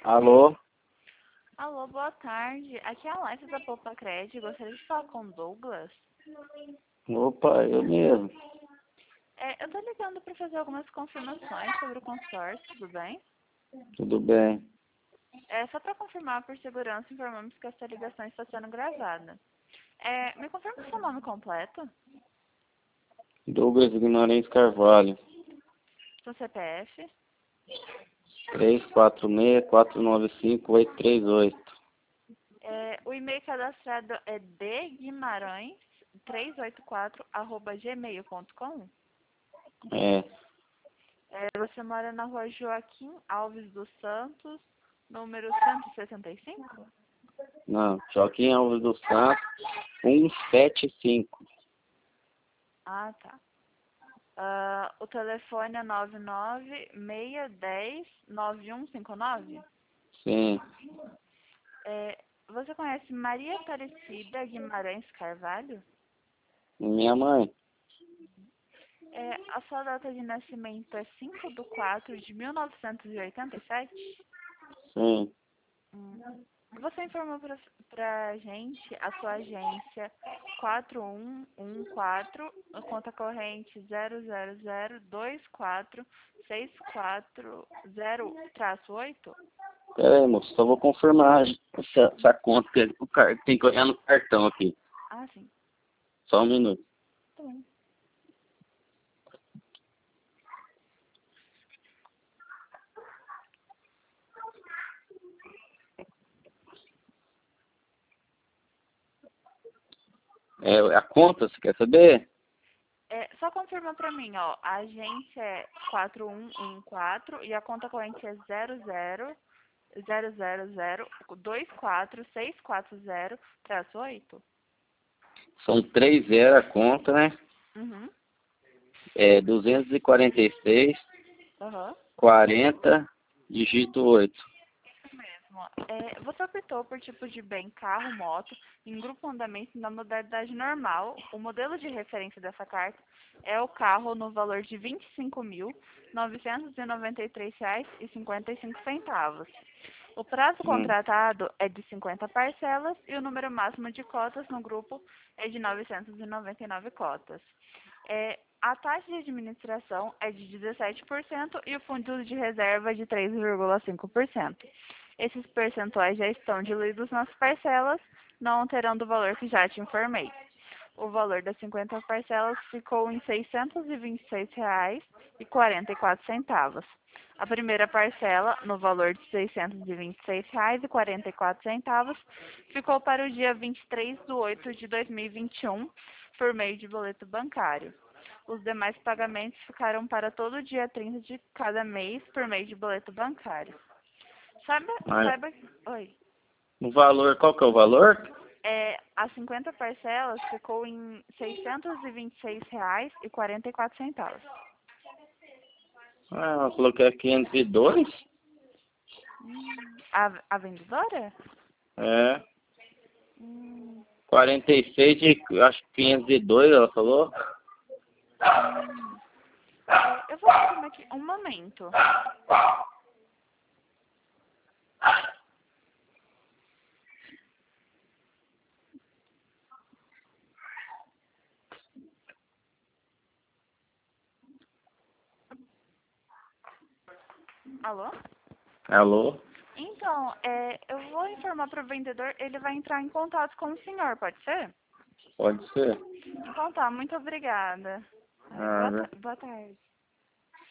Alô? Alô, boa tarde. Aqui é a Alessia da Poupa Cred. Gostaria de falar com o Douglas. Opa, eu mesmo. Eu tô ligando para fazer algumas confirmações sobre o consórcio, tudo bem? Tudo bem? Só para confirmar, por segurança, informamos que essa ligação está sendo gravada. Me confirma o seu nome completo, Douglas Guimarães Carvalho. seu CPF, 346-495-838. o e-mail cadastrado é dguimarães384@gmail.com. É, Você mora na rua Joaquim Alves dos Santos, número 165? não, Joaquim Alves dos Santos, 175. Ah, tá. O telefone é 996109159? Sim, Você conhece Maria Aparecida Guimarães Carvalho? minha mãe. A sua data de nascimento é 5/4/1987? Sim, Você informou pra gente a sua agência 4114, a conta corrente 0002464-640-8? pera aí, moço, só vou confirmar essa conta que tem que olhar no cartão aqui. Ah, sim. Só um minuto. Tá bom. A conta, você quer saber? Só confirma pra mim, ó. A agência é 4114 e a conta corrente é 0002464-640-8? São 3 0 a conta, né? Uhum. 246, Aham. 40, dígito 8. Mesmo. Você optou por tipo de bem carro, moto, em grupo andamento na modalidade normal. O modelo de referência dessa carta é o carro no valor de R$ 25.993,55. O prazo contratado é de 50 parcelas e o número máximo de cotas no grupo é de 999 cotas. A taxa de administração é de 17% e o fundo de reserva é de 3,5%. Esses percentuais já estão diluídos nas parcelas, não alterando o valor que já te informei. O valor das 50 parcelas ficou em R$ 626,44. A primeira parcela, no valor de R$ 626,44, ficou para o dia 23/8/2021, por meio de boleto bancário. Os demais pagamentos ficaram para todo dia 30 de cada mês, por meio de boleto bancário. Mas Saiba... Oi. o valor, qual que é o valor? As 50 parcelas ficou em R$ 626,44. Ah, ela falou que é 502? A vendedora? É. Hum, 46 de, acho que 502, ela falou. hum. Eu vou confirmar aqui. Um momento. Alô? Alô? Então, eu vou informar para o vendedor, ele vai entrar em contato com o senhor, pode ser? Pode ser. Então tá, muito obrigada. Ah, né? Boa tarde.